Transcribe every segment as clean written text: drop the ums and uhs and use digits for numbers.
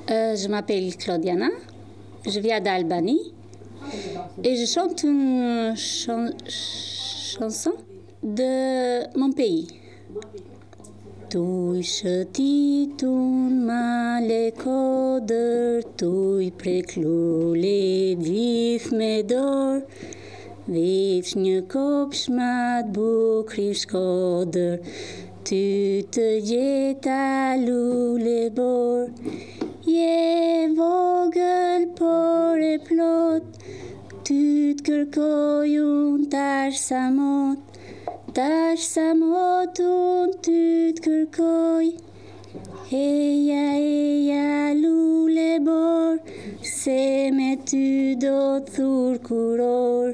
Je m'appelle Claudiana, je viens d'Albanie et je chante une chanson de mon pays. Tu shëtitun male kodër, tu preklule gjithë me dorë, veç një kopsh ma t'bukri Shkodër, ty të gjeta lule bor. Je vogël por e plot, ty t'kërkoj unë tash sa mot. Tash sa mot unë ty t'kërkoj. Eja lule bor, se me ty do t'thur kuror.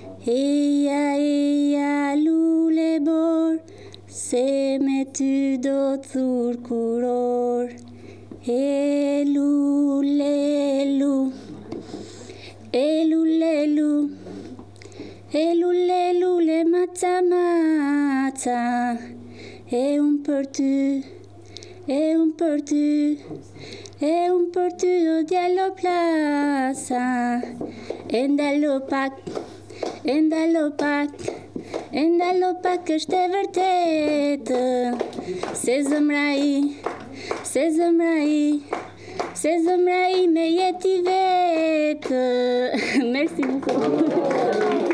Eja lule bor, se me ty do t'thur kuror. Elulelu, elulelu, elulelule maca maca, e unë për ty, e unë për ty, e unë për ty o djallo plasa, e ndallo pak, e ndallo pak, e ndallo pak është e vërtetë, se zëmra i me jeti vetë. Merci beaucoup.